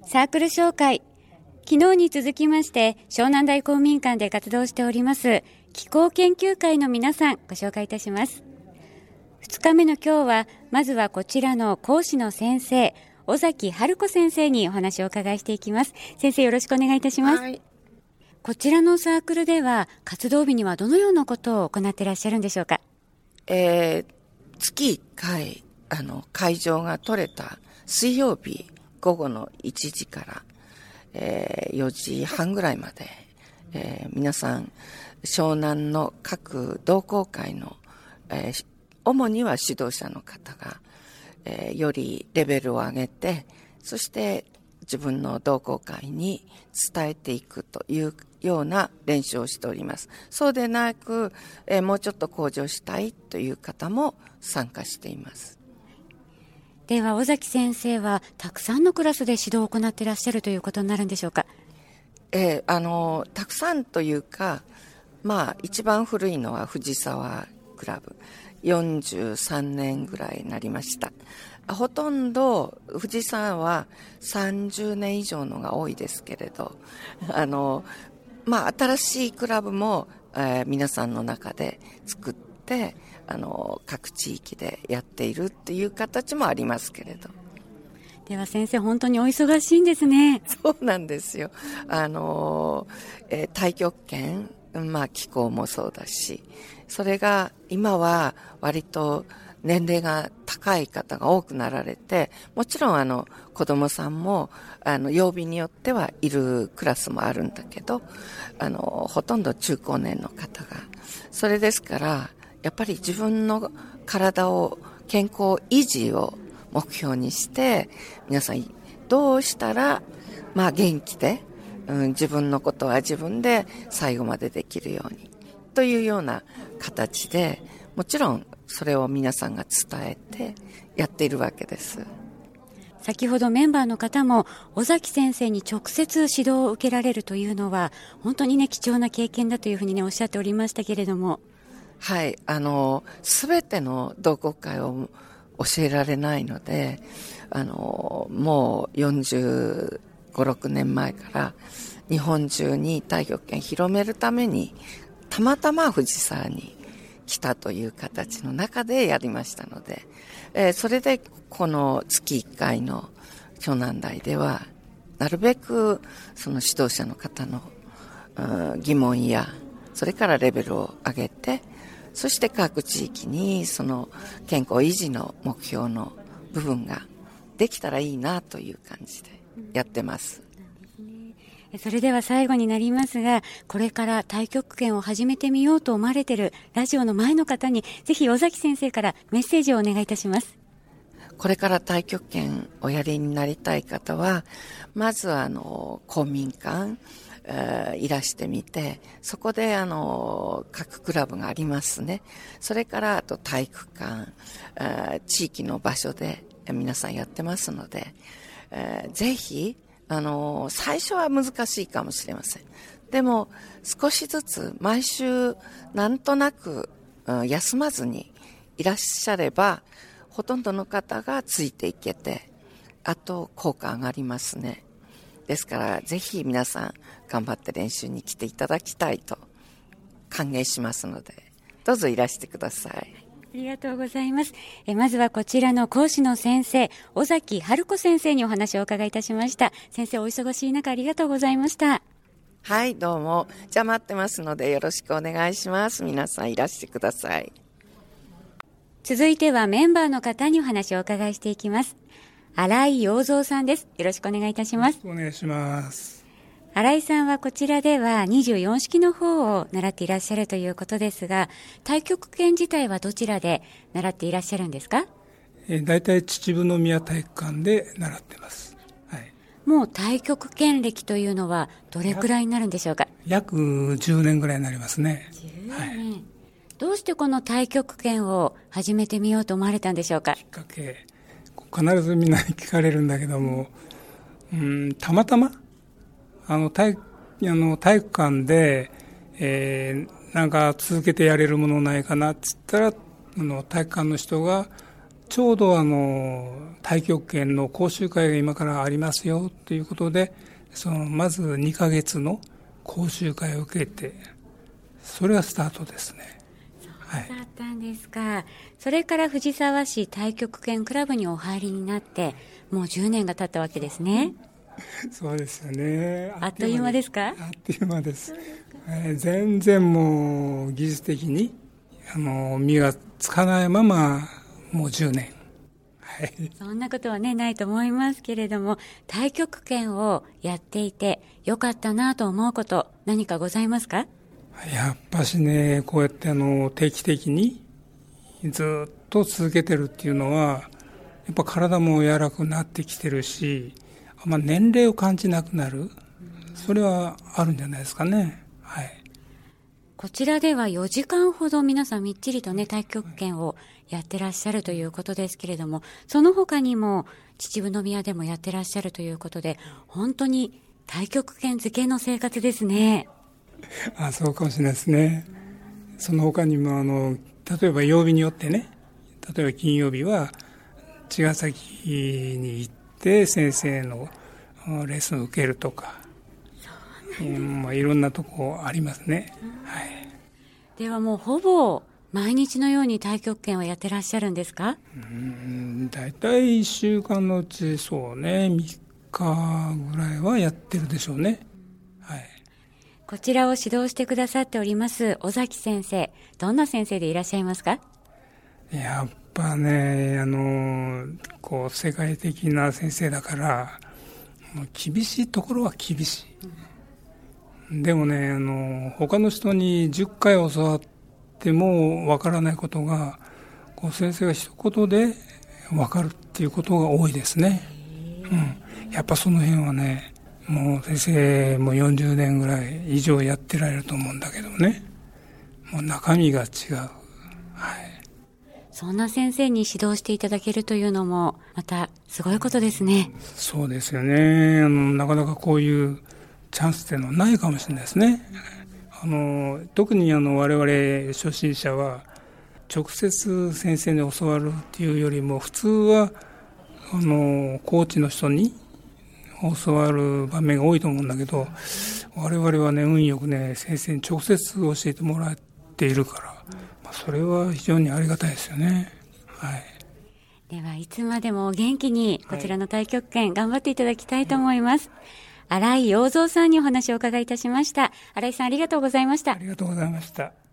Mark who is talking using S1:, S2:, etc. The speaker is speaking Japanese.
S1: サークル紹介。昨日に続きまして湘南台公民館で活動しております気候研究会の皆さんご紹介いたします。2日目の今日はまずはこちらの講師の先生尾崎春子先生にお話をお伺いしていきます。先生よろしくお願いいたします。はい、こちらのサークルでは活動日にはどのようなことを行っていらっしゃるんでしょうか。
S2: 月1回会場が取れた水曜日午後の1時から4時半ぐらいまで、皆さん湘南の各同好会の、主には指導者の方が、よりレベルを上げてそして自分の同好会に伝えていくというような練習をしております。そうでなく、もうちょっと向上したいという方も参加しています。
S1: では尾崎先生はたくさんのクラスで指導を行っていらっしゃるということになるんでしょうか。
S2: たくさんというか、一番古いのは藤沢クラブ43年ぐらいになりました。ほとんど藤沢は30年以上のが多いですけれど、新しいクラブも、皆さんの中で作って各地域でやっているっていう形もありますけれど。
S1: では先生本当にお忙しいんですね。
S2: そうなんですよ。太極拳、気候もそうだし、それが今は割と年齢が高い方が多くなられて、もちろん子供さんも曜日によってはいるクラスもあるんだけど、ほとんど中高年の方が、それですからやっぱり自分の体を健康維持を目標にして皆さんどうしたら元気で、自分のことは自分で最後までできるようにというような形で、もちろんそれを皆さんが伝えてやっているわけです。
S1: 先ほどメンバーの方も尾崎先生に直接指導を受けられるというのは本当に貴重な経験だというふうにおっしゃっておりましたけれども。
S2: はい、すべての同好会を教えられないので、もう45、6年前から日本中に太極拳広めるためにたまたま藤沢に来たという形の中でやりましたので、それでこの月1回の湘南台ではなるべくその指導者の方の疑問やそれからレベルを上げて、そして各地域にその健康維持の目標の部分ができたらいいなという感じでやってます。
S1: それでは最後になりますが、これから太極拳を始めてみようと思われているラジオの前の方にぜひ尾崎先生からメッセージをお願いいたします。
S2: これから太極拳おやりになりたい方は、まずは公民館いらしてみて、そこで各クラブがありますね。それからあと体育館、地域の場所で皆さんやってますので、ぜひ最初は難しいかもしれません。でも少しずつ毎週なんとなく休まずにいらっしゃればほとんどの方がついていけて、あと効果上がりますね。ですからぜひ皆さん頑張って練習に来ていただきたいと歓迎しますので、どうぞいらしてください。
S1: ありがとうございます。まずはこちらの講師の先生尾崎春子先生にお話をお伺いいたしました。先生お忙しい中ありがとうございました。
S2: はい、どうも。じゃあ待ってますのでよろしくお願いします。皆さんいらしてください。
S1: 続いてはメンバーの方にお話をお伺いしていきます。新井陽三さんです。よろしくお願いいたします。
S3: お願いします。
S1: 新井さんはこちらでは24式の方を習っていらっしゃるということですが、太極拳自体はどちらで習っていらっしゃるんですか？
S3: だいたい秩父宮体育館で習ってます。はい、
S1: もう太極拳歴というのはどれくらいになるんでしょうか？
S3: 約10年ぐらいになりますね。
S1: 10年、はい、どうしてこの太極拳を始めてみようと思われたんでしょうか？
S3: きっかけ、必ずみんなに聞かれるんだけども、たまたま体育館で、なんか続けてやれるものないかなっつったら体育館の人がちょうど太極拳の講習会が今からありますよということで、まず2ヶ月の講習会を受けて、それがスタートですね。
S1: そうだったんですか。それから藤沢市太極拳クラブにお入りになって、もう10年が経ったわけですね。
S3: そうですよね。
S1: あっという間ですか？
S3: あっという間です。全然もう技術的に身がつかないままもう10年。はい。
S1: そんなことはね、ないと思いますけれども、太極拳をやっていてよかったなと思うこと何かございますか？
S3: やっぱしね、こうやって定期的にずっと続けてるっていうのは、やっぱ体も柔らかくなってきてるし、年齢を感じなくなる、それはあるんじゃないですかね。はい。
S1: こちらでは4時間ほど皆さんみっちりとね、太極拳をやってらっしゃるということですけれども、その他にも秩父宮でもやってらっしゃるということで、本当に太極拳漬けの生活ですね。
S3: そうかもしれないですね。その他にも例えば曜日によってね、例えば金曜日は茅ヶ崎に行って先生のレッスンを受けるとか、いろんなとこありますね。はい。
S1: ではもうほぼ毎日のように太極拳をやってらっしゃるんですか？
S3: だいたい1週間のうちそうね、3日ぐらいはやってるでしょうね。はい。
S1: こちらを指導してくださっております尾崎先生、どんな先生でいらっしゃいますか？
S3: やっぱね、世界的な先生だから厳しいところは厳しい。でもね、他の人に10回教わってもわからないことが先生が一言でわかるっていうことが多いですね。やっぱその辺はね、もう先生も40年ぐらい以上やってられると思うんだけどね、もう中身が違う。はい。
S1: そんな先生に指導していただけるというのもまたすごいことですね。
S3: そうですよね。なかなかこういうチャンスっていうのはないかもしれないですね。特に我々初心者は直接先生に教わるっていうよりも、普通はコーチの人に教わる場面が多いと思うんだけど、我々はね、運よくね、先生に直接教えてもらっているから、それは非常にありがたいですよね。はい。
S1: ではいつまでも元気にこちらの太極拳頑張っていただきたいと思います。新井陽三さんにお話をお伺いいたしました。新井さん、ありがとうございました。
S3: ありがとうございました。